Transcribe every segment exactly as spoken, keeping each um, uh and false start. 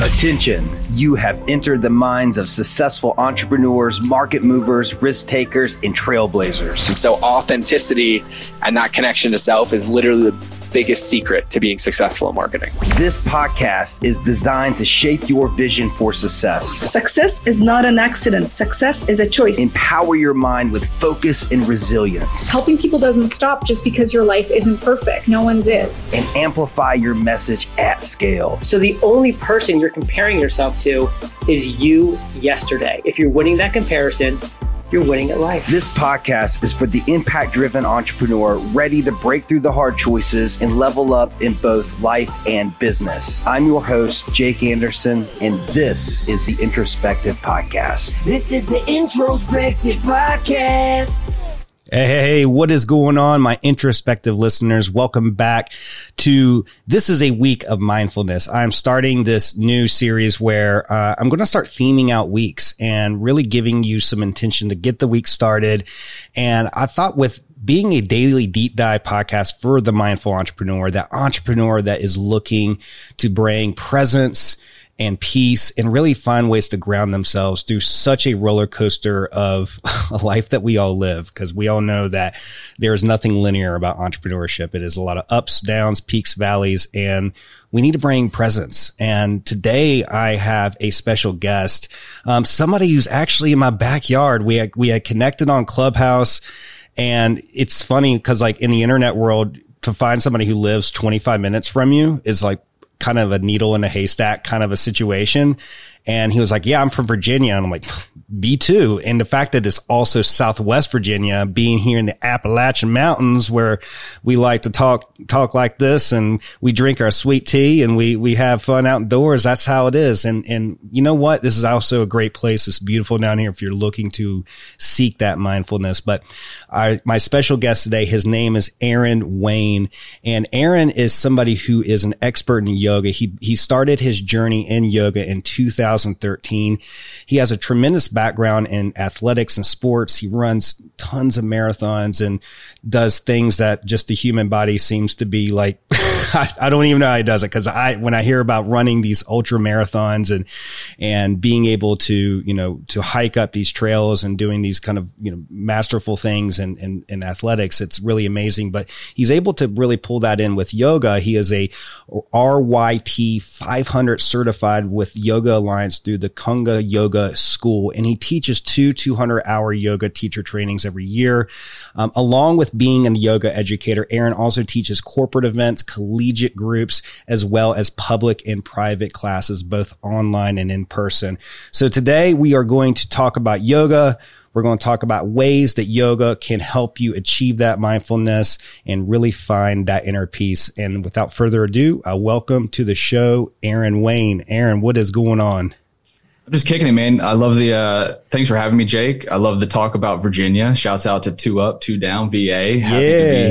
Attention, you have entered the minds of successful entrepreneurs, market movers, risk takers, and trailblazers. And so authenticity and that connection to self is literally the biggest secret to being successful in marketing. This podcast is designed to shape your vision for success. Success is not an accident. Success is a choice. Empower your mind with focus and resilience. Helping people doesn't stop just because your life isn't perfect. No one's is. And amplify your message at scale. So the only person you're comparing yourself to is you yesterday. If you're winning that comparison, you're winning at life. This podcast is for the impact-driven entrepreneur ready to break through the hard choices and level up in both life and business. I'm your host, Jake Anderson, and this is the Introspective Podcast. This is the Introspective Podcast. Hey, hey, hey, what is going on, my introspective listeners? Welcome back to This is a Week of Mindfulness. I'm starting this new series where uh, I'm going to start theming out weeks and really giving you some intention to get the week started. And I thought with being a daily deep dive podcast for the mindful entrepreneur, that entrepreneur that is looking to bring presence and peace and really find ways to ground themselves through such a roller coaster of a life that we all live, because we all know that there is nothing linear about entrepreneurship. It is a lot of ups, downs, peaks, valleys, and we need to bring presence. And today I have a special guest, um, somebody who's actually in my backyard. We had, we had connected on Clubhouse, and it's funny because like in the internet world, to find somebody who lives twenty-five minutes from you is like kind of a needle in a haystack kind of a situation. And he was like, yeah, I'm from Virginia. And I'm like, me too. And the fact that it's also Southwest Virginia, being here in the Appalachian Mountains where we like to talk, talk like this, and we drink our sweet tea and we, we have fun outdoors. That's how it is. And, and you know what? This is also a great place. It's beautiful down here if you're looking to seek that mindfulness. But our, my special guest today, his name is Aaron Wayne. And Aaron is somebody who is an expert in yoga. He, he started his journey in yoga in two thousand thirteen. He has a tremendous background in athletics and sports. He runs tons of marathons and does things that just the human body seems to be like, I, I don't even know how he does it. Cause I, when I hear about running these ultra marathons and, and being able to, you know, to hike up these trails and doing these kind of, you know, masterful things in, in, in athletics, it's really amazing. But he's able to really pull that in with yoga. He is a R Y T five hundred certified with Yoga Alliance through the Kunga Yoga School. And he teaches two two hundred hour yoga teacher trainings every year. Um, along with being a yoga educator, Aaron also teaches corporate events, collegiate groups, as well as public and private classes, both online and in person. So today we are going to talk about yoga. We're going to talk about ways that yoga can help you achieve that mindfulness and really find that inner peace. And without further ado, uh, welcome to the show, Aaron Wayne. Aaron, what is going on? I'm just kicking it, man. I love the, uh, thanks for having me, Jake. I love the talk about Virginia. Shouts out to Two Up, Two Down, V A. Happy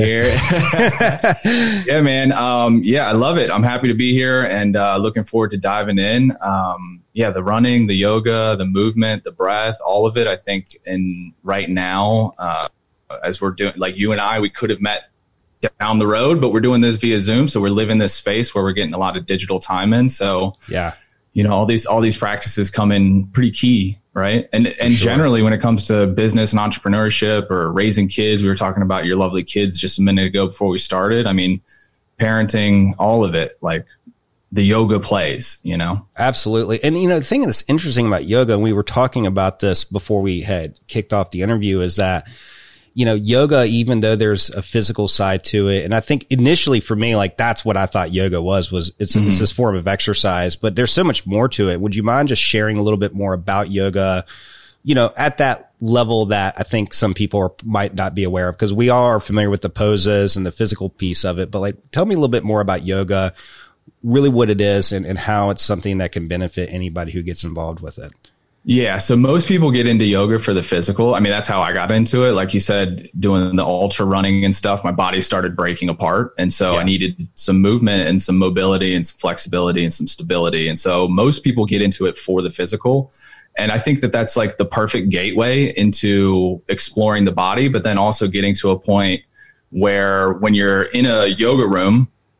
yeah. to be here. yeah, man. Um, yeah, I love it. I'm happy to be here and, uh, looking forward to diving in. Um, yeah, the running, the yoga, the movement, the breath, all of it. I think in right now, uh, as we're doing, like you and I, we could have met down the road, but we're doing this via Zoom. So we're living this space where we're getting a lot of digital time in. So yeah. You know, all these, all these practices come in pretty key, right? And, and sure. generally when it comes to business and entrepreneurship or raising kids, we were talking about your lovely kids just a minute ago before we started. I mean, parenting, all of it, like the yoga plays, you know? Absolutely. And, you know, the thing that's interesting about yoga, and we were talking about this before we had kicked off the interview, is that, you know, yoga, even though there's a physical side to it. And I think initially for me, like that's what I thought yoga was, was it's, mm-hmm. it's this form of exercise, but there's so much more to it. Would you mind just sharing a little bit more about yoga, you know, at that level that I think some people are, might not be aware of? Because we all are familiar with the poses and the physical piece of it, but like, tell me a little bit more about yoga, really what it is and, and how it's something that can benefit anybody who gets involved with it. Yeah. So most people get into yoga for the physical. I mean, that's how I got into it. Like you said, doing the ultra running and stuff, my body started breaking apart. And so yeah. I needed some movement and some mobility and some flexibility and some stability. And so most people get into it for the physical. And I think that that's like the perfect gateway into exploring the body, but then also getting to a point where when you're in a yoga room,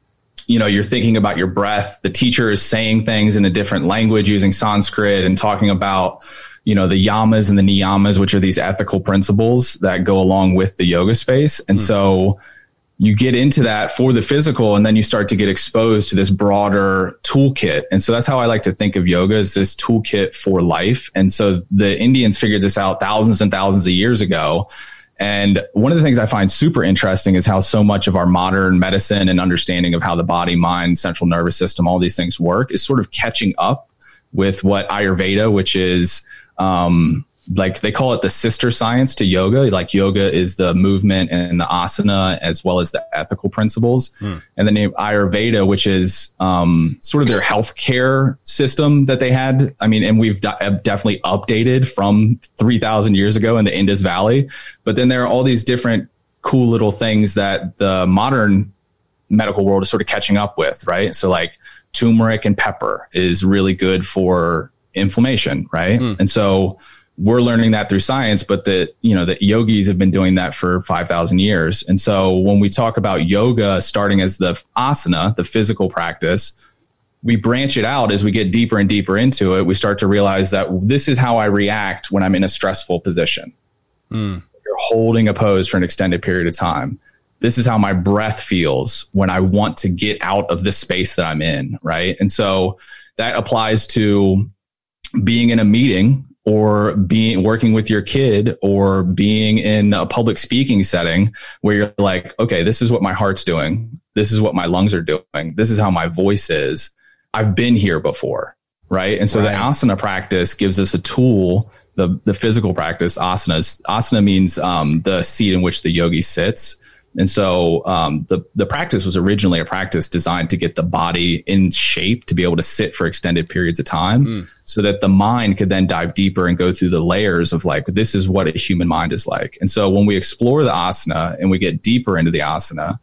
you know, you're thinking about your breath. The teacher is saying things in a different language using Sanskrit and talking about, you know, the yamas and the niyamas, which are these ethical principles that go along with the yoga space. And mm. so you get into that for the physical, and then you start to get exposed to this broader toolkit. And so that's how I like to think of yoga, as this toolkit for life. And so the Indians figured this out thousands and thousands of years ago. And one of the things I find super interesting is how so much of our modern medicine and understanding of how the body, mind, central nervous system, all these things work is sort of catching up with what Ayurveda, which is, um, like they call it the sister science to yoga. Like yoga is the movement and the asana as well as the ethical principles. Mm. And then Ayurveda, which is um, sort of their healthcare system that they had. I mean, and we've d- definitely updated from three thousand years ago in the Indus Valley. But then there are all these different cool little things that the modern medical world is sort of catching up with, right? So like turmeric and pepper is really good for inflammation, right? Mm. And so we're learning that through science, but the, you know, the yogis have been doing that for five thousand years. And so when we talk about yoga starting as the asana, the physical practice, we branch it out as we get deeper and deeper into it. We start to realize that this is how I react when I'm in a stressful position. Mm. You're holding a pose for an extended period of time. This is how my breath feels when I want to get out of the space that I'm in. Right. And so that applies to being in a meeting, or being working with your kid, or being in a public speaking setting where you're like, okay, this is what my heart's doing. This is what my lungs are doing. This is how my voice is. I've been here before. Right. And so right. the asana practice gives us a tool, the, the physical practice, asanas. Asana means um, the seat in which the yogi sits. And so um, the, the practice was originally a practice designed to get the body in shape to be able to sit for extended periods of time mm. so that the mind could then dive deeper and go through the layers of like, this is what a human mind is like. And so when we explore the asana and we get deeper into the asana,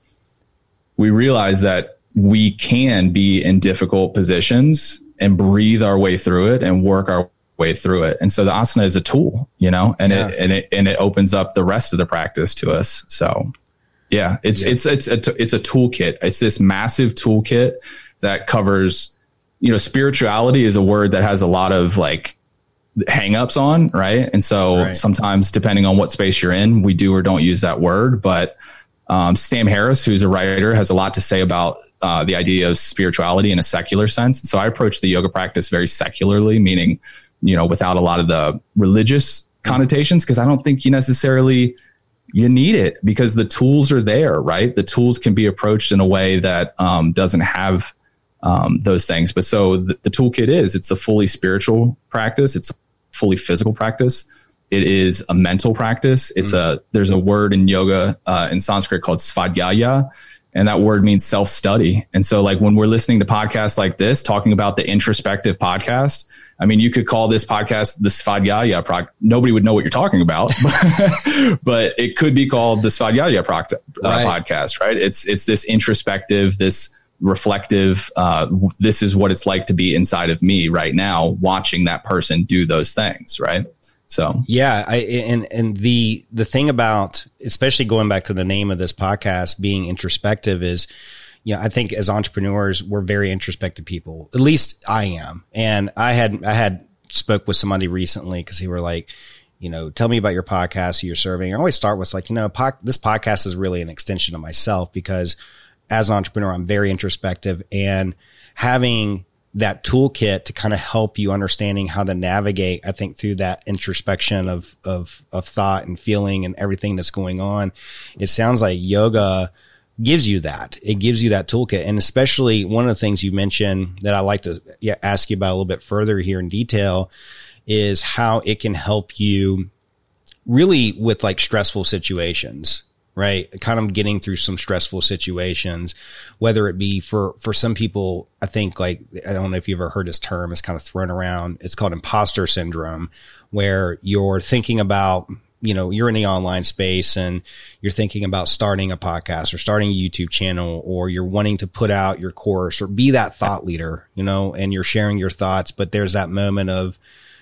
we realize that we can be in difficult positions and breathe our way through it and work our way through it. And so the asana is a tool, you know, and yeah. it, and it, and it opens up the rest of the practice to us. So yeah, it's, yeah. it's, it's, it's a, it's a toolkit. It's this massive toolkit that covers, you know, spirituality is a word that has a lot of like hangups on. Right. And so right. sometimes depending on what space you're in, we do or don't use that word, but um, Sam Harris, who's a writer, has a lot to say about uh, the idea of spirituality in a secular sense. And so I approach the yoga practice very secularly, meaning, you know, without a lot of the religious connotations, because I don't think you necessarily, you need it because the tools are there, right? The tools can be approached in a way that um, doesn't have um, those things. But so the, the toolkit is, it's a fully spiritual practice. It's a fully physical practice. It is a mental practice. It's mm. a, there's a word in yoga uh, in Sanskrit called svadhyaya. And that word means self-study. And so like when we're listening to podcasts like this, talking about the introspective podcast, I mean, you could call this podcast the Svadhyaya pro- Nobody would know what you're talking about, but, but it could be called the Svadhyaya pro- uh, right. podcast, right? It's, it's this introspective, this reflective, uh, this is what it's like to be inside of me right now, watching that person do those things. Right. So, yeah. I, and, and the, the thing about, especially going back to the name of this podcast being introspective is, you know, I think as entrepreneurs, we're very introspective people. At least I am. And I had, I had spoke with somebody recently because they were like, you know, tell me about your podcast, who you're serving. I always start with like, you know, po- this podcast is really an extension of myself because as an entrepreneur, I'm very introspective, and having that toolkit to kind of help you understanding how to navigate, I think, through that introspection of, of, of thought and feeling and everything that's going on. It sounds like yoga gives you that. It gives you that toolkit. And especially one of the things you mentioned that I like to yeah, ask you about a little bit further here in detail is how it can help you really with like stressful situations, right? Kind of getting through some stressful situations, whether it be for, for some people, I think like, I don't know if you've ever heard this term, it's kind of thrown around. It's called imposter syndrome, where you're thinking about, you know, you're in the online space and you're thinking about starting a podcast or starting a YouTube channel, or you're wanting to put out your course or be that thought leader, you know, and you're sharing your thoughts, but there's that moment of,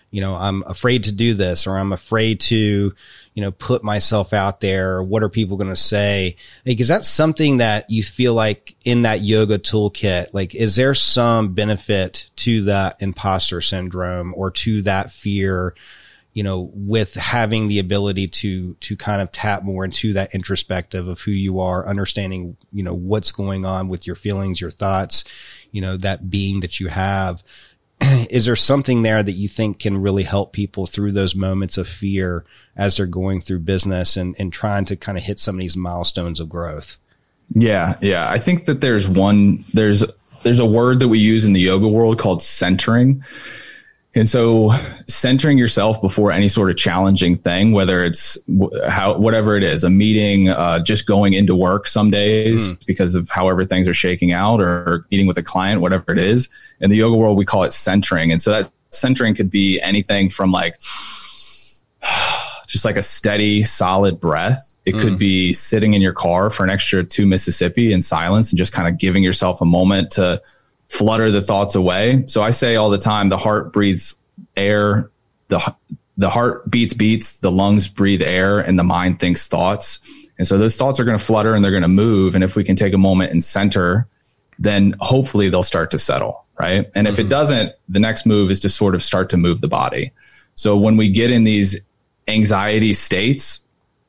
you know, I'm afraid to do this, or I'm afraid to, you know, put myself out there. What are people going to say? Like, is that something that you feel like in that yoga toolkit? Like, is there some benefit to that imposter syndrome or to that fear, you know, with having the ability to, to kind of tap more into that introspective of who you are, understanding, you know, what's going on with your feelings, your thoughts, you know, that being that you have? Is there something there that you think can really help people through those moments of fear as they're going through business and, and trying to kind of hit some of these milestones of growth? Yeah. Yeah. I think that there's one, there's, there's a word that we use in the yoga world called centering. And so centering yourself before any sort of challenging thing, whether it's how, whatever it is, a meeting, uh, just going into work some days mm. because of however things are shaking out, or meeting with a client, whatever it is. In the yoga world, we call it centering. And so that centering could be anything from like, just like a steady, solid breath. It mm. could be sitting in your car for an extra two Mississippi in silence and just kind of giving yourself a moment to flutter the thoughts away. So I say all the time, the heart breathes air, the the heart beats beats, the lungs breathe air, and the mind thinks thoughts. And so those thoughts are going to flutter and they're going to move. And if we can take a moment and center, then hopefully they'll start to settle, right? And mm-hmm. if it doesn't, the next move is to sort of start to move the body. So when we get in these anxiety states,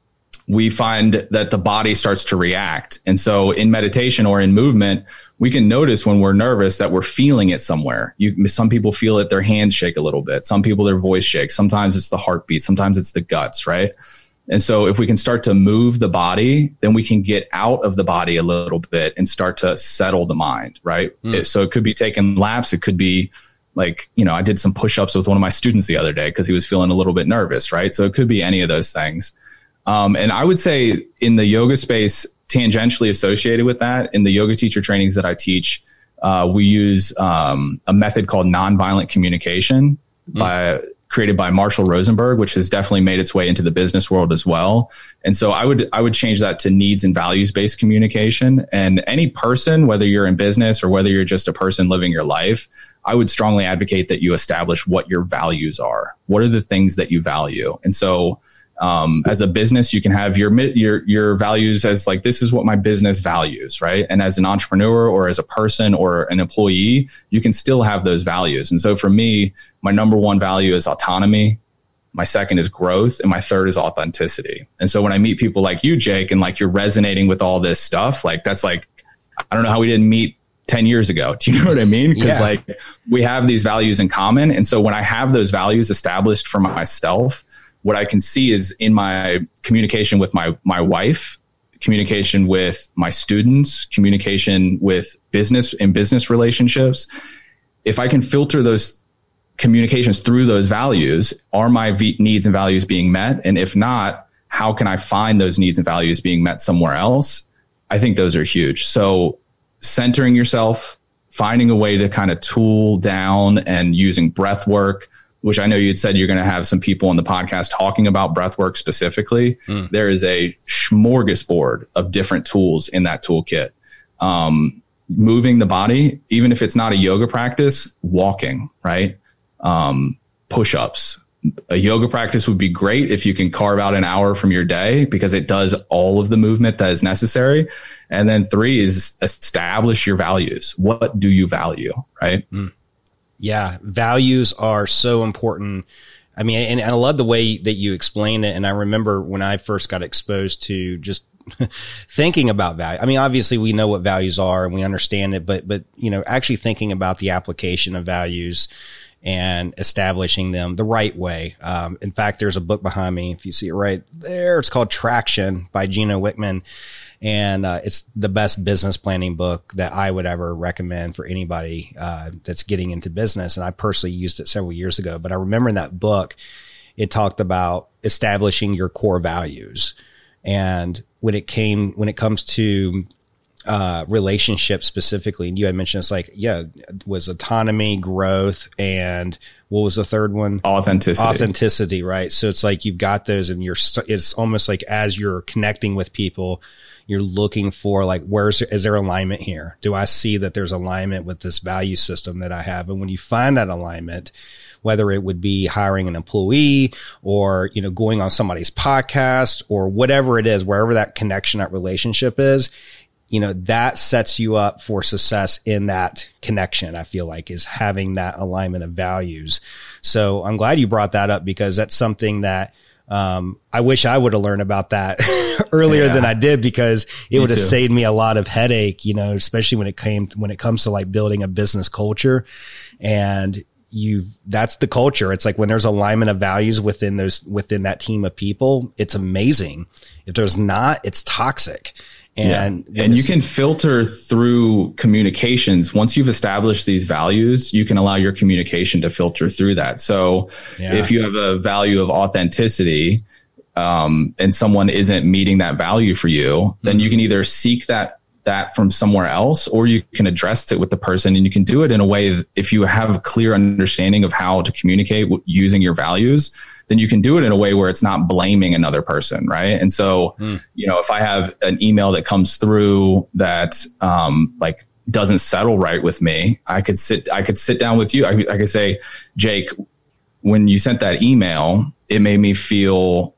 we find that the body starts to react. And so in meditation or in movement, we can notice when we're nervous that we're feeling it somewhere. You, some people feel it, their hands shake a little bit. Some people, their voice shakes. Sometimes it's the heartbeat. Sometimes it's the guts, right? And so if we can start to move the body, then we can get out of the body a little bit and start to settle the mind, right? Mm. So it could be taking laps. It could be like, you know, I did some push-ups with one of my students the other day because he was feeling a little bit nervous, right? So it could be any of those things. Um, and I would say in the yoga space, tangentially associated with that, in the yoga teacher trainings that I teach, uh, we use um, a method called nonviolent communication mm. by created by Marshall Rosenberg, which has definitely made its way into the business world as well. And so I would I would change that to needs and values based communication. And any person, whether you're in business or whether you're just a person living your life, I would strongly advocate that you establish what your values are. What are the things that you value? And so Um, as a business, you can have your, your, your values as like, this is what my business values, right? And as an entrepreneur or as a person or an employee, you can still have those values. And so for me, my number one value is autonomy. My second is growth. And my third is authenticity. And so when I meet people like you, Jake, and like you're resonating with all this stuff, like that's like, I don't know how we didn't meet ten years ago. Do you know what I mean? Because yeah. like we have these values in common. And so when I have those values established for myself, what I can see is in my communication with my, my wife, communication with my students, communication with business and business relationships. If I can filter those communications through those values, are my v- needs and values being met? And if not, how can I find those needs and values being met somewhere else? I think those are huge. So centering yourself, finding a way to kind of tool down and using breath work, which I know you'd said you're going to have some people on the podcast talking about breathwork specifically. Mm. There is a smorgasbord of different tools in that toolkit. Um, moving the body, even if it's not a yoga practice, walking, right? Um, push-ups. A yoga practice would be great if you can carve out an hour from your day because it does all of the movement that is necessary. And then three is establish your values. What do you value, right? Mm. Yeah, values are so important. I mean, and, and I love the way that you explain it. And I remember when I first got exposed to just thinking about value. I mean, obviously we know what values are and we understand it, but, but, you know, actually thinking about the application of values and establishing them the right way. Um, in fact, there's a book behind me. If you see it right there, it's called Traction by Gino Wickman. And uh, it's the best business planning book that I would ever recommend for anybody uh, that's getting into business. And I personally used it several years ago. But I remember in that book, it talked about establishing your core values. And when it came, when it comes to uh, relationships specifically, and you had mentioned it's like, yeah, it was autonomy, growth, and what was the third one? Authenticity. Authenticity, right? So it's like you've got those and you're, it's almost like as you're connecting with people, you're looking for like, where's, is there alignment here? Do I see that there's alignment with this value system that I have? And when you find that alignment, whether it would be hiring an employee or, you know, going on somebody's podcast or whatever it is, wherever that connection, that relationship is, you know, that sets you up for success in that connection. I feel like is having that alignment of values. So I'm glad you brought that up because that's something that Um, I wish I would have learned about that earlier yeah. than I did because it me would have too. saved me a lot of headache, you know, especially when it came, when it comes to like building a business culture and you that's the culture. It's like when there's alignment of values within those, within that team of people, it's amazing. If there's not, it's toxic. And, yeah. and you can filter through communications. Once you've established these values, you can allow your communication to filter through that. So yeah. if you have a value of authenticity, um, and someone isn't meeting that value for you, mm-hmm. then you can either seek that, that from somewhere else, or you can address it with the person, and you can do it in a way that if you have a clear understanding of how to communicate using your values, then you can do it in a way where it's not blaming another person. Right. And so, mm. you know, if I have an email that comes through that, um, like doesn't settle right with me, I could sit, I could sit down with you. I, I could say, Jake, when you sent that email, it made me feel,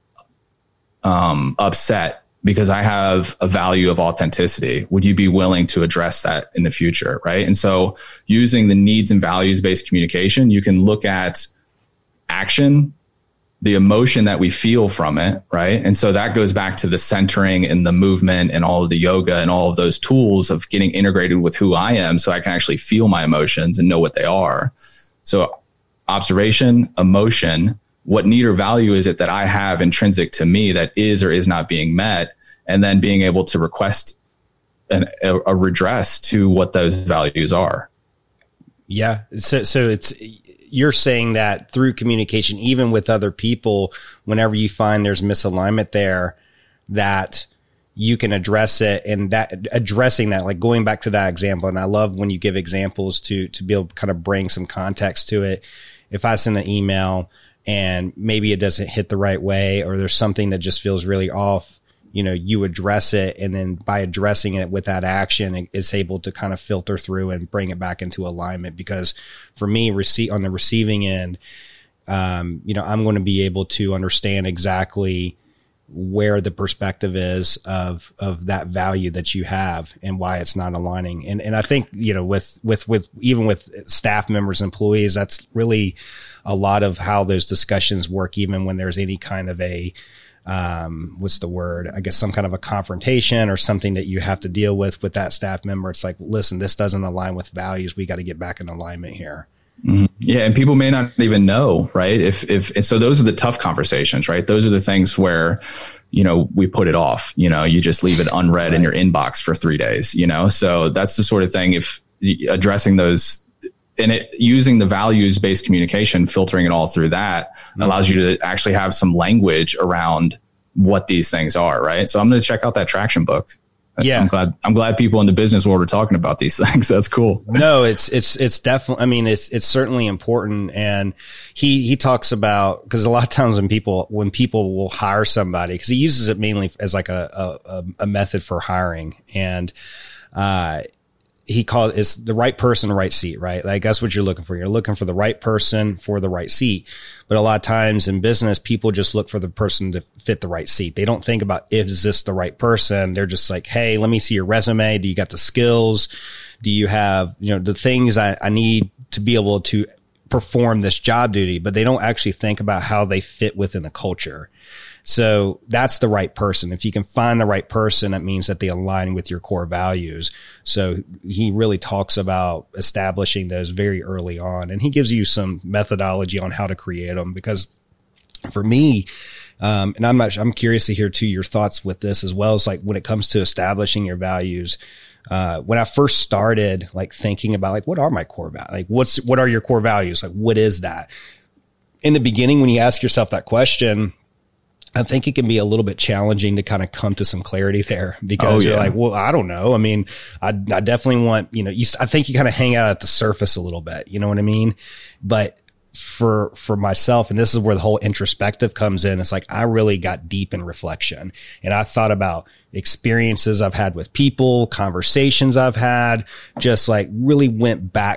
um, upset because I have a value of authenticity. Would you be willing to address that in the future? Right. And so using the needs and values based communication, you can look at action, the emotion that we feel from it. Right. And so that goes back to the centering and the movement and all of the yoga and all of those tools of getting integrated with who I am so I can actually feel my emotions and know what they are. So observation, emotion, what need or value is it that I have intrinsic to me that is or is not being met, and then being able to request an, a, a redress to what those values are. Yeah. So, so it's, you're saying that through communication, even with other people, whenever you find there's misalignment there, that you can address it, and that addressing that, like going back to that example. And I love when you give examples to, to be able to kind of bring some context to it. If I send an email and maybe it doesn't hit the right way, or there's something that just feels really off, you know, you address it. And then by addressing it with that action, it's able to kind of filter through and bring it back into alignment. Because for me, receive on the receiving end, um, you know, I'm going to be able to understand exactly where the perspective is of, of that value that you have and why it's not aligning. And, and I think, you know, with, with, with, even with staff members, employees, that's really a lot of how those discussions work, even when there's any kind of a, um, what's the word? I guess some kind of a confrontation or something that you have to deal with, with that staff member. It's like, listen, this doesn't align with values. We got to get back in alignment here. Mm-hmm. Yeah. And people may not even know, right? If, if, and so those are the tough conversations, right? Those are the things where, you know, we put it off, you know, you just leave it unread right. in your inbox for three days, you know? So that's the sort of thing, if addressing those and it using the values based communication, filtering it all through that mm-hmm. allows you to actually have some language around what these things are. Right. So I'm going to check out that traction book. Yeah. I'm glad, I'm glad people in the business world are talking about these things. That's cool. No, it's, it's, it's definitely, I mean, it's, it's certainly important. And he, he talks about, cause a lot of times when people, when people will hire somebody, cause he uses it mainly as like a, a, a method for hiring. And, uh, he called it's the right person, right seat, right? Like that's what you're looking for. You're looking for the right person for the right seat. But a lot of times in business, people just look for the person to fit the right seat. They don't think about, is this the right person? They're just like, hey, let me see your resume. Do you got the skills? Do you have, you know, the things I, I need to be able to perform this job duty? But they don't actually think about how they fit within the culture. So that's the right person. If you can find the right person, that means that they align with your core values. So he really talks about establishing those very early on, and he gives you some methodology on how to create them. Because for me, um, and I'm not, I'm curious to hear too your thoughts with this as well. As like when it comes to establishing your values, uh, when I first started like thinking about like, what are my core values? Like what's, what are your core values? Like, what is that? In the beginning, when you ask yourself that question, I think it can be a little bit challenging to kind of come to some clarity there, because oh, yeah. you're like, well, I don't know. I mean, I, I definitely want, you know, you, I think you kind of hang out at the surface a little bit, you know what I mean? But for, for myself, and this is where the whole introspective comes in. It's like, I really got deep in reflection, and I thought about experiences I've had with people, conversations I've had, just like really went back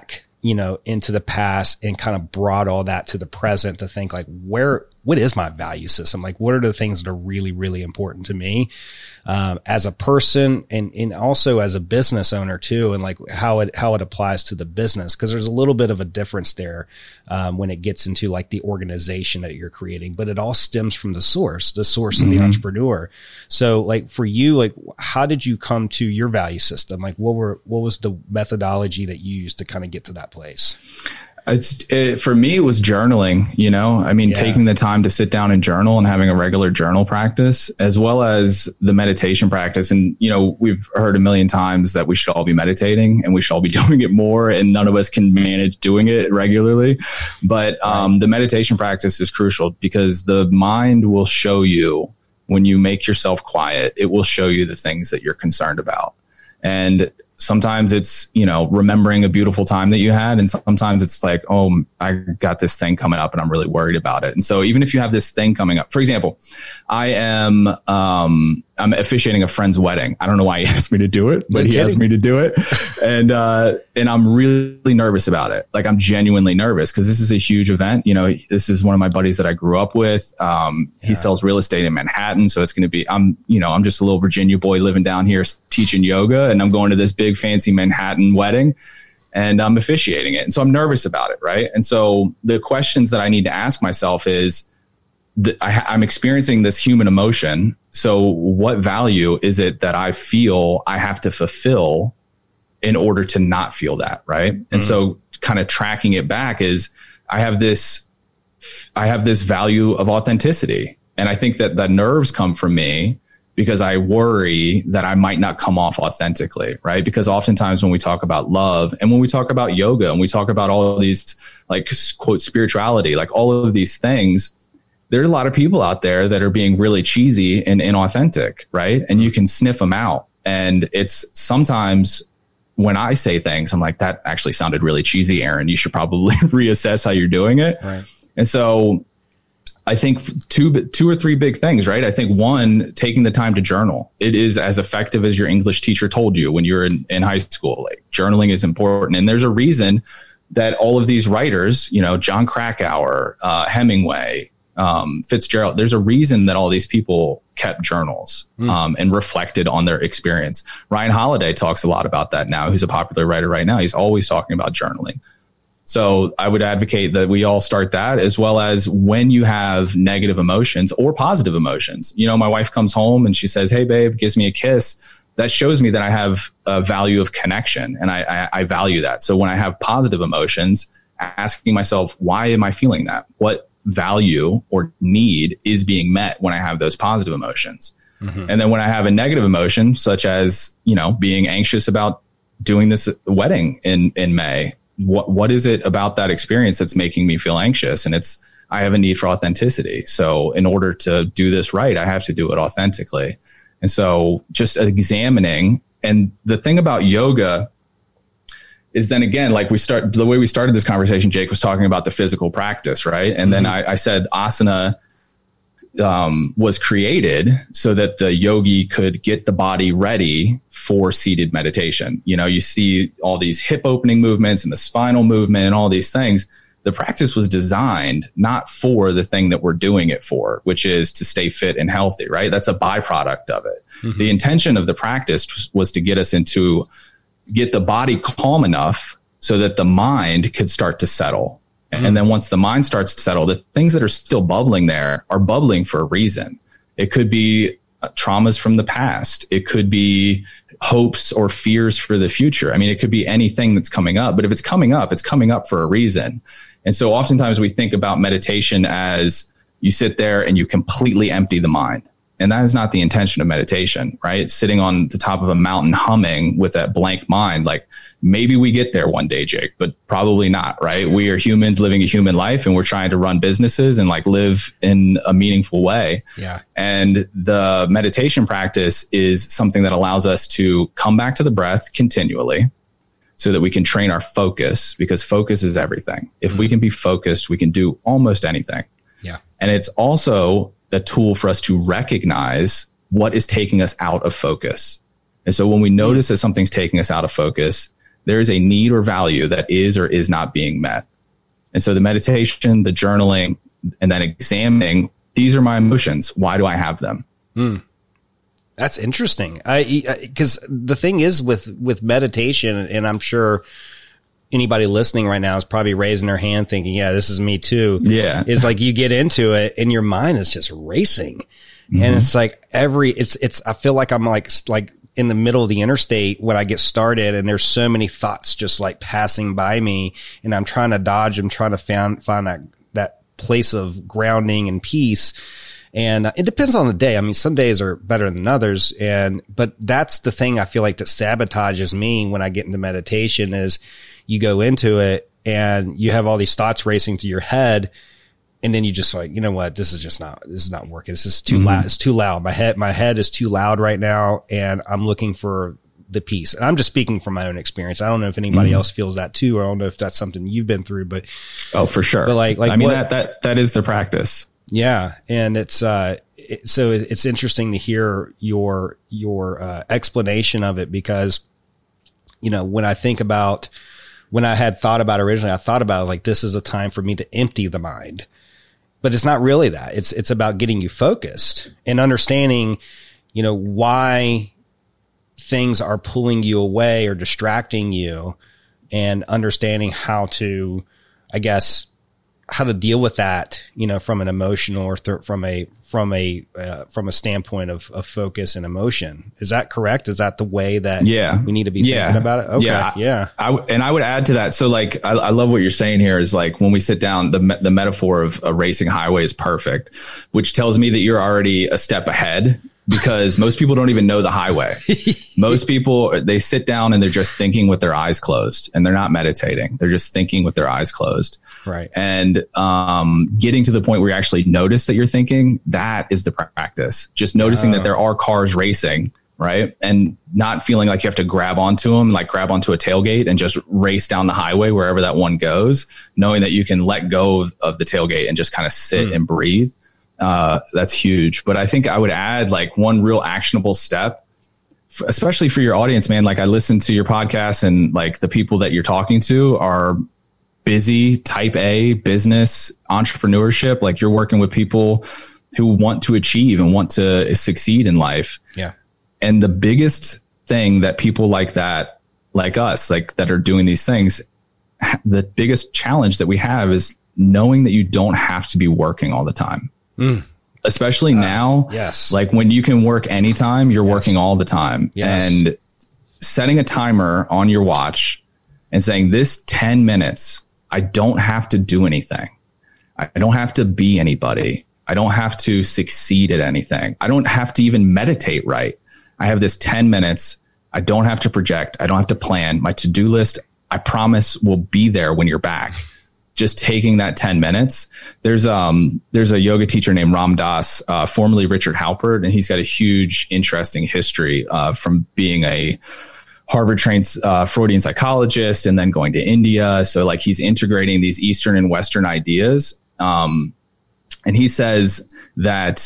you know, into the past and kind of brought all that to the present to think like, where, what is my value system? Like, what are the things that are really, really important to me, um, as a person and, and also as a business owner too. And like how it, how it applies to the business. Cause there's a little bit of a difference there, um, when it gets into like the organization that you're creating, but it all stems from the source, the source of mm-hmm. the entrepreneur. So like for you, like how did you come to your value system? Like what were, what was the methodology that you used to kind of get to that place? It's it, for me, it was journaling, you know, I mean, yeah. taking the time to sit down and journal and having a regular journal practice, as well as the meditation practice. And, you know, we've heard a million times that we should all be meditating and we should all be doing it more, and none of us can manage doing it regularly. But um, the meditation practice is crucial because the mind will show you when you make yourself quiet, it will show you the things that you're concerned about. And sometimes it's, you know, remembering a beautiful time that you had. And sometimes it's like, oh, I got this thing coming up and I'm really worried about it. And so even if you have this thing coming up, for example, I am, um, I'm officiating a friend's wedding. I don't know why he asked me to do it, but no he kidding. asked me to do it. And, uh, and I'm really nervous about it. Like I'm genuinely nervous because this is a huge event. You know, this is one of my buddies that I grew up with. Um, yeah. He sells real estate in Manhattan. So it's going to be, I'm, you know, I'm just a little Virginia boy living down here teaching yoga, and I'm going to this big fancy Manhattan wedding and I'm officiating it. And so I'm nervous about it. Right. And so the questions that I need to ask myself is, that I, I'm experiencing this human emotion. So what value is it that I feel I have to fulfill in order to not feel that? Right. Mm-hmm. And so kind of tracking it back is I have this, I have this value of authenticity. And I think that the nerves come from me because I worry that I might not come off authentically. Right. Because oftentimes when we talk about love and when we talk about yoga and we talk about all of these like quote spirituality, like all of these things, there are a lot of people out there that are being really cheesy and inauthentic, right? And you can sniff them out. And it's sometimes when I say things, I'm like, that actually sounded really cheesy, Aaron. You should probably reassess how you're doing it. Right. And so I think two, two or three big things, right? I think one, taking the time to journal. It is as effective as your English teacher told you when you're in, in high school. Like journaling is important. And there's a reason that all of these writers, you know, John Krakauer, uh, Hemingway, um, Fitzgerald, there's a reason that all these people kept journals, mm. um, and reflected on their experience. Ryan Holiday talks a lot about that now. He's a popular writer right now. He's always talking about journaling. So I would advocate that we all start that, as well as when you have negative emotions or positive emotions. You know, my wife comes home and she says, "Hey babe," gives me a kiss. That shows me that I have a value of connection, and I, I, I value that. So when I have positive emotions, asking myself, why am I feeling that? What value or need is being met when I have those positive emotions? Mm-hmm. And then when I have a negative emotion, such as, you know, being anxious about doing this wedding in, in May, what, what is it about that experience that's making me feel anxious? And it's, I have a need for authenticity. So in order to do this right, I have to do it authentically. And so just examining, and the thing about yoga is then again, like we start, the way we started this conversation, Jake was talking about the physical practice, right? And mm-hmm. then I, I said asana um, was created so that the yogi could get the body ready for seated meditation. You know, you see all these hip opening movements and the spinal movement and all these things. The practice was designed not for the thing that we're doing it for, which is to stay fit and healthy, right? That's a byproduct of it. Mm-hmm. The intention of the practice was to get us into get the body calm enough so that the mind could start to settle. Mm-hmm. And then once the mind starts to settle, the things that are still bubbling there are bubbling for a reason. It could be uh, traumas from the past. It could be hopes or fears for the future. I mean, it could be anything that's coming up, but if it's coming up, it's coming up for a reason. And so oftentimes we think about meditation as you sit there and you completely empty the mind. And that is not the intention of meditation, right? Sitting on the top of a mountain humming with that blank mind. Like maybe we get there one day, Jake, but probably not, right? We are humans living a human life and we're trying to run businesses and like live in a meaningful way. Yeah. And the meditation practice is something that allows us to come back to the breath continually so that we can train our focus, because focus is everything. If mm-hmm. we can be focused, we can do almost anything. Yeah. And it's also a tool for us to recognize what is taking us out of focus. And so when we notice that something's taking us out of focus, there is a need or value that is or is not being met. And so the meditation, the journaling, and then examining, these are my emotions. Why do I have them? Hmm. That's interesting. I, because the thing is with, with meditation, and I'm sure anybody listening right now is probably raising their hand thinking, yeah, this is me too. Yeah. Is like you get into it and your mind is just racing. Mm-hmm. And it's like every, it's, it's, I feel like I'm like, like in the middle of the interstate when I get started and there's so many thoughts just like passing by me and I'm trying to dodge. I'm trying to find, find that, that place of grounding and peace. And it depends on the day. I mean, some days are better than others. And, but that's the thing I feel like that sabotages me when I get into meditation is you go into it and you have all these thoughts racing through your head. And then you just like, you know what? This is just not, this is not working. This is too mm-hmm. loud. It's too loud. My head, my head is too loud right now. And I'm looking for the peace. And I'm just speaking from my own experience. I don't know if anybody mm-hmm. else feels that too, or I don't know if that's something you've been through, but. Oh, for sure. But like, like, I mean, what, that, that, that is the practice. Yeah. And it's, uh, it, so it's interesting to hear your, your, uh, explanation of it because, you know, when I think about, when I had thought about it originally, I thought about like, this is a time for me to empty the mind, but it's not really that. It's, it's about getting you focused and understanding, you know, why things are pulling you away or distracting you and understanding how to, I guess, how to deal with that, you know, from an emotional or th- from a, from a, uh, from a standpoint of, of focus and emotion. Is that correct? Is that the way that yeah. we need to be yeah. thinking about it? Okay. Yeah. yeah. I, w- and I would add to that. So like, I, I love what you're saying here is like, when we sit down, the, me- the metaphor of a racing highway is perfect, which tells me that you're already a step ahead. Because most people don't even know the highway. Most people, they sit down and they're just thinking with their eyes closed and they're not meditating. They're just thinking with their eyes closed. Right. And um, getting to the point where you actually notice that you're thinking, that is the practice. Just noticing oh. that there are cars racing, right? And not feeling like you have to grab onto them, like grab onto a tailgate and just race down the highway wherever that one goes, knowing that you can let go of, of the tailgate and just kind of sit mm. and breathe. Uh, that's huge. But I think I would add like one real actionable step, f- especially for your audience, man. Like I listen to your podcast and like the people that you're talking to are busy, type A business, entrepreneurship. Like you're working with people who want to achieve and want to succeed in life. Yeah. And the biggest thing that people like that, like us, like that are doing these things, the biggest challenge that we have is knowing that you don't have to be working all the time. Mm. Especially uh, now, yes. like when you can work anytime, you're yes. working all the time. Yes. And setting a timer on your watch and saying this ten minutes, I don't have to do anything. I don't have to be anybody. I don't have to succeed at anything. I don't have to even meditate right. I have this ten minutes. I don't have to project. I don't have to plan. My to-do list, I promise, will be there when you're back. Just taking that ten minutes. There's um there's a yoga teacher named Ram Dass, uh, formerly Richard Halpert, and he's got a huge, interesting history uh, from being a Harvard trained uh, Freudian psychologist and then going to India. So like he's integrating these Eastern and Western ideas. Um, and he says that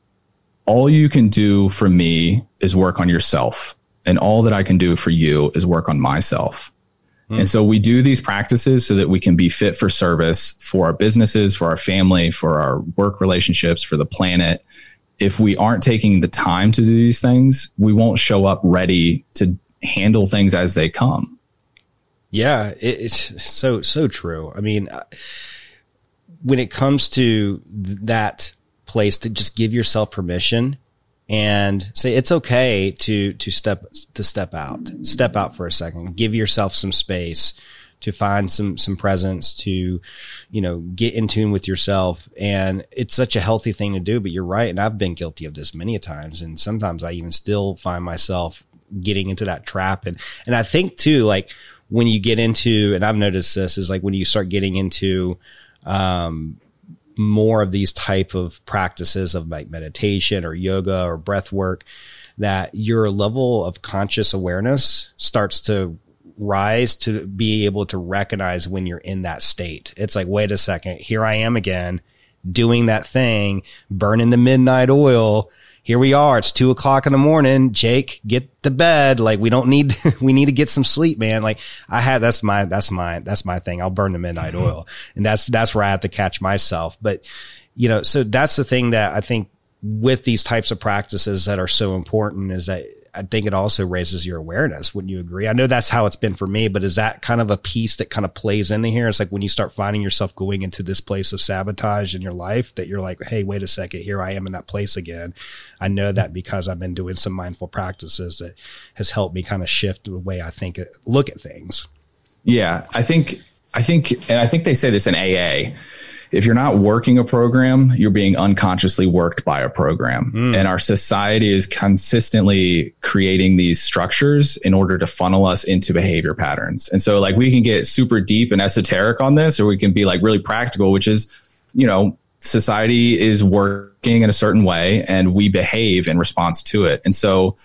all you can do for me is work on yourself, and all that I can do for you is work on myself. Mm. And so we do these practices so that we can be fit for service for our businesses, for our family, for our work relationships, for the planet. If we aren't taking the time to do these things, we won't show up ready to handle things as they come. Yeah, it's so, so true. I mean, when it comes to that place, to just give yourself permission and say it's okay to to step to step out, step out for a second, give yourself some space to find some some presence, to, you know, get in tune with yourself. And it's such a healthy thing to do. But you're right, and I've been guilty of this many a times, and sometimes I even still find myself getting into that trap. And and I think too, like when you get into, and I've noticed this, is like when you start getting into um more of these type of practices of like meditation or yoga or breath work, that your level of conscious awareness starts to rise to be able to recognize when you're in that state. It's like, wait a second, here I am again doing that thing, burning the midnight oil, here we are. It's two o'clock in the morning. Jake, get to bed. Like we don't need, we need to get some sleep, man. Like I had, that's my, that's my, that's my thing. I'll burn the midnight oil. And that's, that's where I have to catch myself. But, you know, so that's the thing that I think with these types of practices that are so important is that I think it also raises your awareness. Wouldn't you agree? I know that's how it's been for me, but is that kind of a piece that kind of plays into here? It's like when you start finding yourself going into this place of sabotage in your life that you're like, hey, wait a second, here I am in that place again. I know that because I've been doing some mindful practices that has helped me kind of shift the way I think, look at things. Yeah, I think, I think, and I think they say this in A A. If you're not working a program, you're being unconsciously worked by a program. Mm. And our society is consistently creating these structures in order to funnel us into behavior patterns. And so like we can get super deep and esoteric on this, or we can be like really practical, which is, you know, society is working in a certain way and we behave in response to it. And so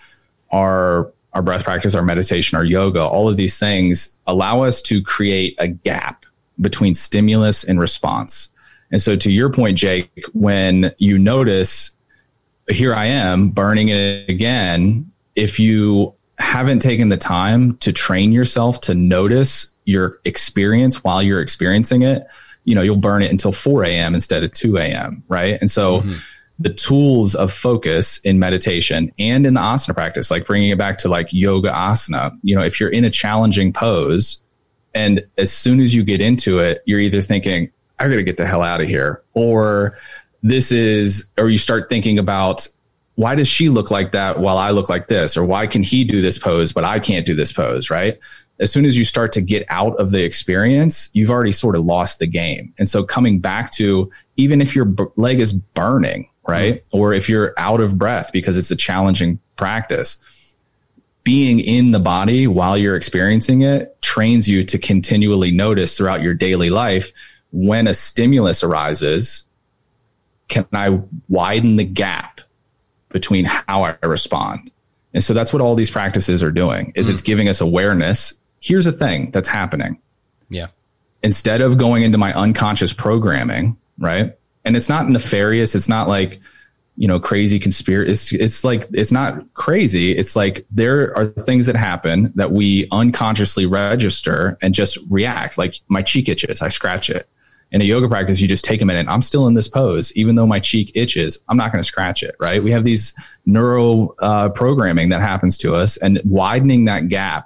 our our breath practice, our meditation, our yoga, all of these things allow us to create a gap between stimulus and response. And so to your point, Jake, when you notice, here I am burning it again, if you haven't taken the time to train yourself to notice your experience while you're experiencing it, you know, you'll burn it until four a.m. instead of two a.m. Right. And so mm-hmm. the tools of focus in meditation and in the asana practice, like bringing it back to like yoga asana, you know, if you're in a challenging pose, and as soon as you get into it, you're either thinking, I got to get the hell out of here. Or this is, or you start thinking about, why does she look like that while I look like this? Or why can he do this pose, but I can't do this pose, right? As soon as you start to get out of the experience, you've already sort of lost the game. And so coming back to, even if your b- leg is burning, right? Mm-hmm. Or if you're out of breath because it's a challenging practice, being in the body while you're experiencing it trains you to continually notice throughout your daily life, when a stimulus arises, can I widen the gap between how I respond? And so that's what all these practices are doing, is mm. it's giving us awareness. Here's a thing that's happening. Yeah. Instead of going into my unconscious programming, right? And it's not nefarious. It's not like, you know, crazy conspiracy. It's, it's like, it's not crazy. It's like there are things that happen that we unconsciously register and just react. Like my cheek itches, I scratch it. In a yoga practice, you just take a minute. I'm still in this pose. Even though my cheek itches, I'm not going to scratch it, right? We have these neuro uh, programming that happens to us, and widening that gap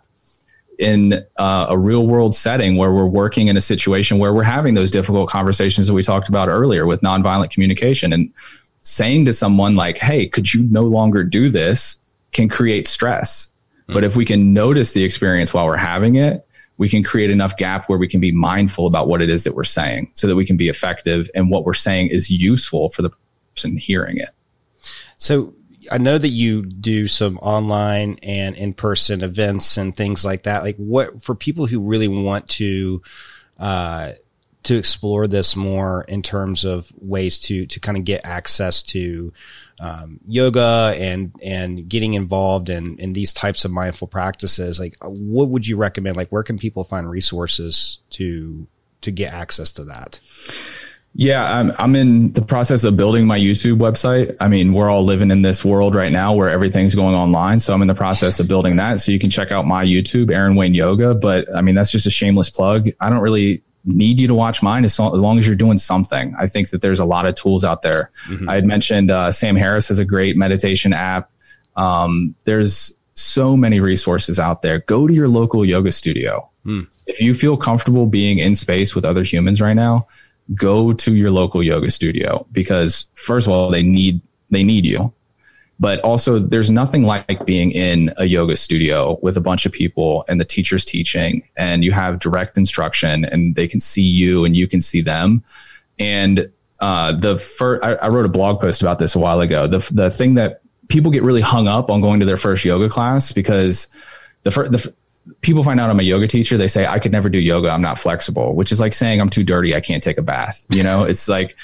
in uh, a real world setting where we're working in a situation where we're having those difficult conversations that we talked about earlier with nonviolent communication, and saying to someone like, hey, could you no longer do this, can create stress. Mm-hmm. But if we can notice the experience while we're having it, we can create enough gap where we can be mindful about what it is that we're saying so that we can be effective and what we're saying is useful for the person hearing it. So I know that you do some online and in-person events and things like that. Like what, for people who really want to, uh, to explore this more in terms of ways to, to kind of get access to, um, yoga and, and getting involved in, in these types of mindful practices, like what would you recommend? Like where can people find resources to, to get access to that? Yeah, I'm, I'm in the process of building my YouTube website. I mean, we're all living in this world right now where everything's going online. So I'm in the process of building that. So you can check out my YouTube, Aaron Wayne Yoga. But I mean, that's just a shameless plug. I don't really need you to watch mine as, so, as long as you're doing something. I think that there's a lot of tools out there. Mm-hmm. I had mentioned uh, Sam Harris has a great meditation app. Um, there's so many resources out there. Go to your local yoga studio. Mm. If you feel comfortable being in space with other humans right now, go to your local yoga studio, because first of all, they need, they need you. But also there's nothing like being in a yoga studio with a bunch of people and the teacher's teaching and you have direct instruction and they can see you and you can see them. And uh, the first, I, I wrote a blog post about this a while ago. The the thing that people get really hung up on going to their first yoga class, because the first, the people find out I'm a yoga teacher. They say, I could never do yoga. I'm not flexible, which is like saying I'm too dirty. I can't take a bath. You know, it's like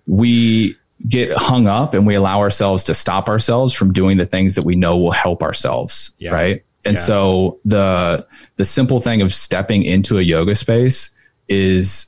we get hung up and we allow ourselves to stop ourselves from doing the things that we know will help ourselves. Yeah. Right. And yeah. so the, the simple thing of stepping into a yoga space is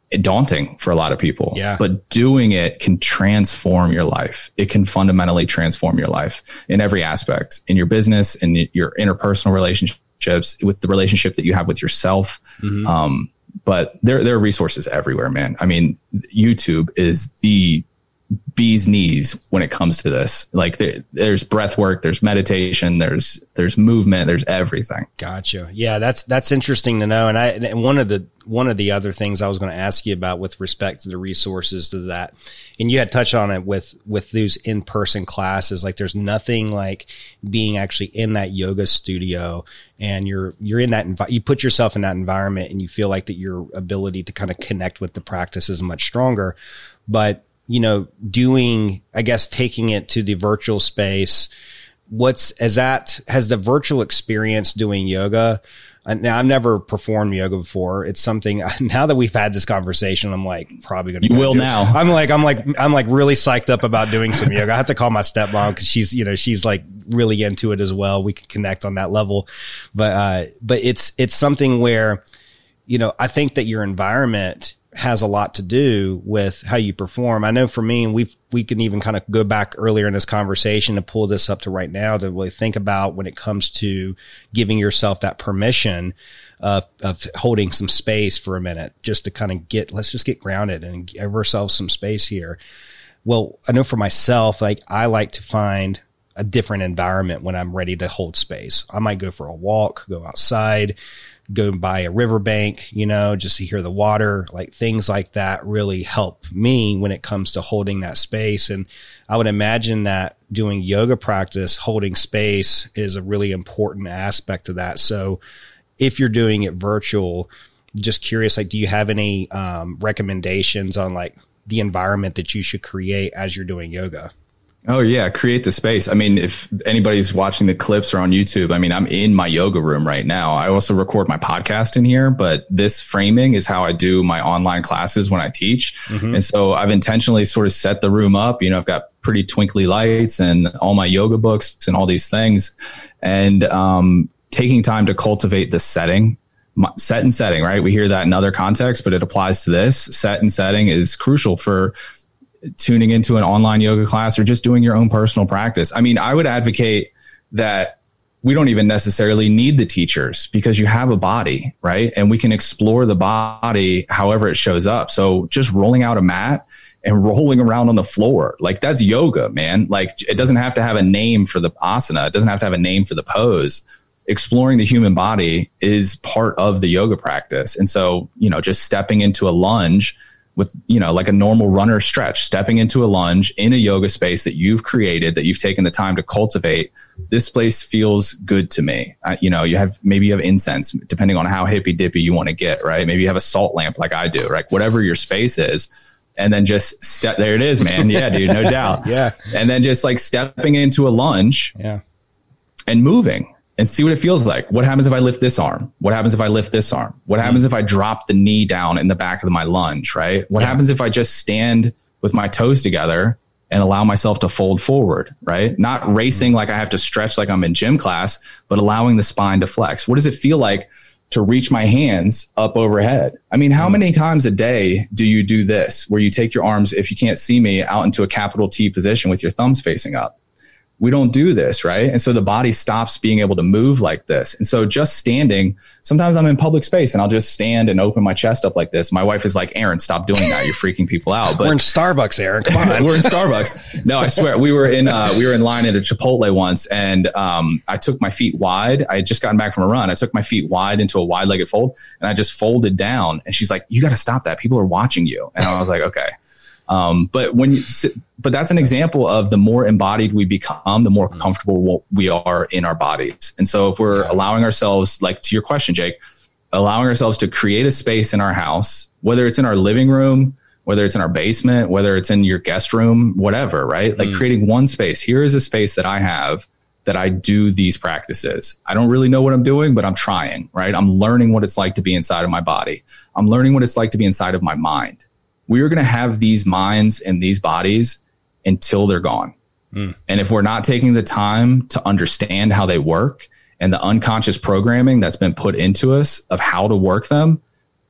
daunting for a lot of people. Yeah. But doing it can transform your life. It can fundamentally transform your life in every aspect, in your business, in your interpersonal relationships, with the relationship that you have with yourself. Mm-hmm. Um, but there, there are resources everywhere, man. I mean, YouTube is the bee's knees when it comes to this. Like there, there's breath work, there's meditation, there's there's movement, there's everything. Gotcha. Yeah, that's that's interesting to know. And I and one of the one of the other things I was going to ask you about with respect to the resources to that, and you had touched on it with with those in-person classes. Like there's nothing like being actually in that yoga studio and you're you're in that envi- you put yourself in that environment and you feel like that your ability to kind of connect with the practice is much stronger. But you know, doing, I guess, taking it to the virtual space, what's, as that, has the virtual experience doing yoga? Uh, now, I've never performed yoga before. It's something, now that we've had this conversation, I'm like, probably going to. You will now. It. I'm like, I'm like, I'm like really psyched up about doing some yoga. I have to call my stepmom because she's, you know, she's like really into it as well. We can connect on that level. But, uh, but it's, it's something where, you know, I think that your environment has a lot to do with how you perform. I know for me, and we've, we can even kind of go back earlier in this conversation to pull this up to right now to really think about when it comes to giving yourself that permission of, of holding some space for a minute, just to kind of get, let's just get grounded and give ourselves some space here. Well, I know for myself, like I like to find a different environment when I'm ready to hold space. I might go for a walk, go outside, go by a riverbank, you know, just to hear the water, like things like that really help me when it comes to holding that space. And I would imagine that doing yoga practice, holding space is a really important aspect of that. So if you're doing it virtual, just curious, like, do you have any um, recommendations on like the environment that you should create as you're doing yoga? Oh yeah. Create the space. I mean, if anybody's watching the clips or on YouTube, I mean, I'm in my yoga room right now. I also record my podcast in here, but this framing is how I do my online classes when I teach. Mm-hmm. And so I've intentionally sort of set the room up. You know, I've got pretty twinkly lights and all my yoga books and all these things, and um, taking time to cultivate the setting. Set and setting, right? We hear that in other contexts, but it applies to this. Set and setting is crucial for tuning into an online yoga class or just doing your own personal practice. I mean, I would advocate that we don't even necessarily need the teachers because you have a body, right? And we can explore the body however it shows up. So just rolling out a mat and rolling around on the floor, like that's yoga, man. Like it doesn't have to have a name for the asana. It doesn't have to have a name for the pose. Exploring the human body is part of the yoga practice. And so, you know, just stepping into a lunge with, you know, like a normal runner stretch, stepping into a lunge in a yoga space that you've created, that you've taken the time to cultivate. This place feels good to me. Uh, you know, you have, maybe you have incense, depending on how hippy dippy you want to get, right? Maybe you have a salt lamp like I do, right? Whatever your space is. And then just step, there it is, man. Yeah, dude, no doubt. Yeah. And then just like stepping into a lunge yeah, and moving. And see what it feels like. What happens if I lift this arm? What happens if I lift this arm? What happens if I drop the knee down in the back of my lunge, right? What yeah. happens if I just stand with my toes together and allow myself to fold forward, right? Not racing like I have to stretch like I'm in gym class, but allowing the spine to flex. What does it feel like to reach my hands up overhead? I mean, how many times a day do you do this where you take your arms, if you can't see me, out into a capital T position with your thumbs facing up? We don't do this, right? And so the body stops being able to move like this. And so just standing, sometimes I'm in public space and I'll just stand and open my chest up like this. My wife is like, Aaron, stop doing that. You're freaking people out. But we're in Starbucks, Aaron. Come on. We're in Starbucks. No, I swear. We were in, uh, we were in line at a Chipotle once, and um, I took my feet wide. I had just gotten back from a run. I took my feet wide into a wide legged fold and I just folded down. And she's like, you got to stop that. People are watching you. And I was like, okay. Um, but when you, but that's an example of the more embodied we become, the more comfortable we are in our bodies. And so if we're allowing ourselves, like to your question, Jake, allowing ourselves to create a space in our house, whether it's in our living room, whether it's in our basement, whether it's in your guest room, whatever, right? Like mm. creating one space. Here is a space that I have that I do these practices. I don't really know what I'm doing, but I'm trying, right? I'm learning what it's like to be inside of my body. I'm learning what it's like to be inside of my mind. We are going to have these minds and these bodies until they're gone. Mm. And if we're not taking the time to understand how they work and the unconscious programming that's been put into us of how to work them,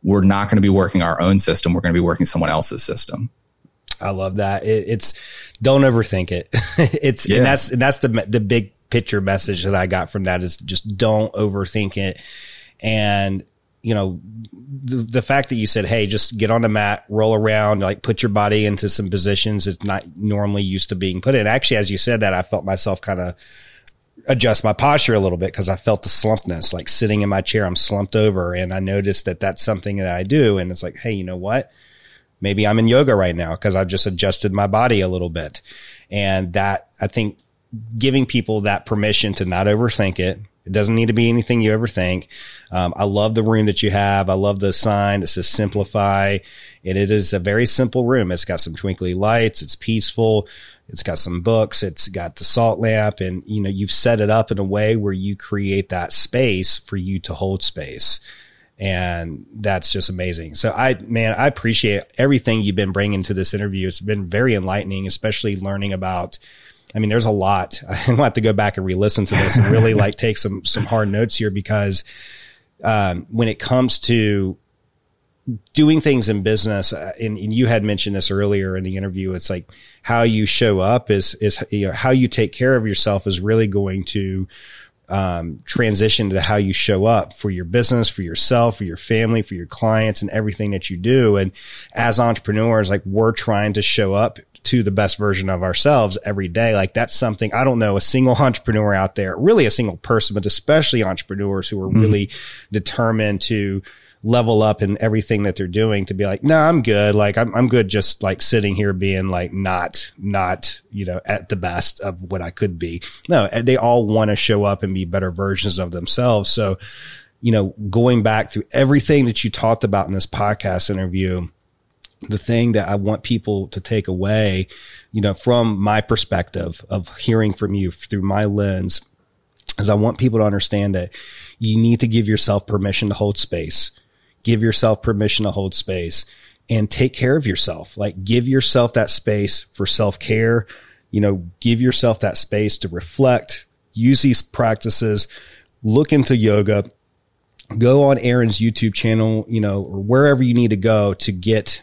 we're not going to be working our own system. We're going to be working someone else's system. I love that. It, it's don't overthink it. it's, yeah. and that's, and that's the, the big picture message that I got from that is just don't overthink it. And, you know, the, the fact that you said, hey, just get on the mat, roll around, like put your body into some positions it's not normally used to being put in. Actually, as you said that, I felt myself kind of adjust my posture a little bit because I felt the slumpness, like sitting in my chair, I'm slumped over. And I noticed that that's something that I do. And it's like, hey, you know what? Maybe I'm in yoga right now because I've just adjusted my body a little bit. And that, I think, giving people that permission to not overthink it. It doesn't need to be anything you ever think. Um, I love the room that you have. I love the sign that says simplify. And it is a very simple room. It's got some twinkly lights. It's peaceful. It's got some books. It's got the salt lamp. And, you know, you've set it up in a way where you create that space for you to hold space. And that's just amazing. So I, man, I appreciate everything you've been bringing to this interview. It's been very enlightening, especially learning about, I mean, there's a lot. I will have to go back and re-listen to this and really like take some, some hard notes here because, um, when it comes to doing things in business, uh, and, and you had mentioned this earlier in the interview, it's like how you show up is, is, you know, how you take care of yourself is really going to, um, transition to how you show up for your business, for yourself, for your family, for your clients and everything that you do. And as entrepreneurs, like we're trying to show up to the best version of ourselves every day. Like that's something, I don't know, a single entrepreneur out there, really a single person, but especially entrepreneurs who are mm-hmm. really determined to level up in everything that they're doing to be like, no, I'm good. Like I'm, I'm good. Just like sitting here being like, not, not, you know, at the best of what I could be. No, they all want to show up and be better versions of themselves. So, you know, going back through everything that you talked about in this podcast interview, the thing that I want people to take away, you know, from my perspective of hearing from you through my lens is I want people to understand that you need to give yourself permission to hold space. Give yourself permission to hold space and take care of yourself. Like give yourself that space for self-care, you know, give yourself that space to reflect, use these practices, look into yoga, go on Aaron's YouTube channel, you know, or wherever you need to go to get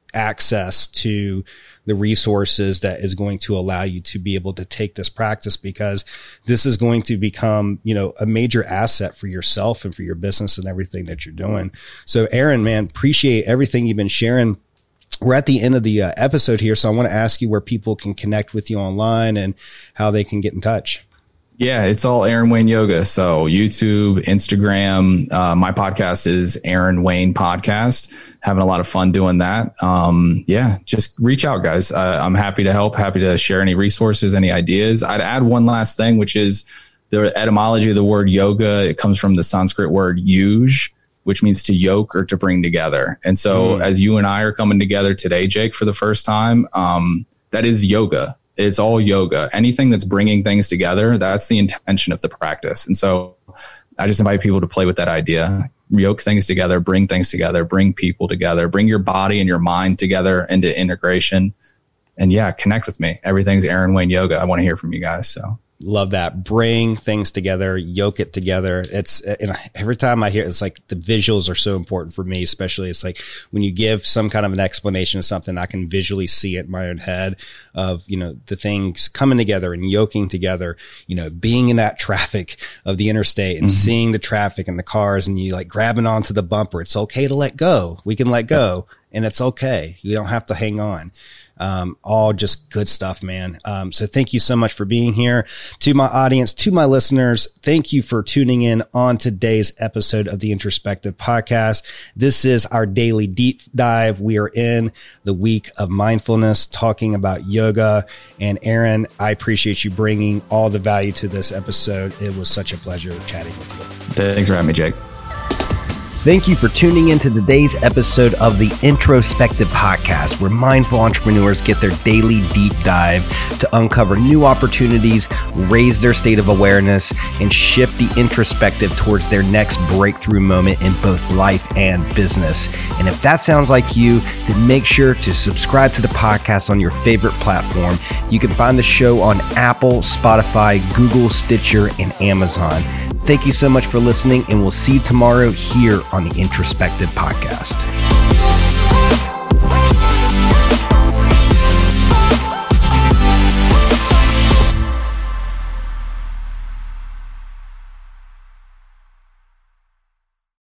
access to the resources that is going to allow you to be able to take this practice, because this is going to become, you know, a major asset for yourself and for your business and everything that you're doing. So Aaron, man, appreciate everything you've been sharing. We're at the end of the uh, episode here. So I want to ask you where people can connect with you online and how they can get in touch. Yeah, it's all Aaron Wayne Yoga. So YouTube, Instagram, uh, my podcast is Aaron Wayne Podcast. Having a lot of fun doing that. Um, yeah, just reach out, guys. Uh, I'm happy to help, happy to share any resources, any ideas. I'd add one last thing, which is the etymology of the word yoga. It comes from the Sanskrit word yuj, which means to yoke or to bring together. And so mm. as you and I are coming together today, Jake, for the first time, um, that is yoga. It's all yoga. Anything that's bringing things together, that's the intention of the practice. And so I just invite people to play with that idea, yoke things together, bring things together, bring people together, bring your body and your mind together into integration. And yeah, connect with me. Everything's Aaron Wayne Yoga. I want to hear from you guys. So love that. Bring things together, yoke it together. It's, and every time I hear it, it's like the visuals are so important for me, especially it's like when you give some kind of an explanation of something, I can visually see it in my own head of, you know, the things coming together and yoking together, you know, being in that traffic of the interstate and mm-hmm. seeing the traffic and the cars and you like grabbing onto the bumper. It's okay to let go. We can let go and it's okay. You don't have to hang on. Um, all just good stuff, man. Um, so thank you so much for being here. To my audience, to my listeners, thank you for tuning in on today's episode of the Introspective Podcast. This is our daily deep dive. We are in the week of mindfulness, talking about yoga. And Aaron, I appreciate you bringing all the value to this episode. It was such a pleasure chatting with you. Thanks for having me, Jake. Thank you for tuning in to today's episode of the Introspective Podcast, where mindful entrepreneurs get their daily deep dive to uncover new opportunities, raise their state of awareness, and shift the introspective towards their next breakthrough moment in both life and business. And if that sounds like you, then make sure to subscribe to the podcast on your favorite platform. You can find the show on Apple, Spotify, Google, Stitcher, and Amazon. Thank you so much for listening, and we'll see you tomorrow here on the Introspective Podcast.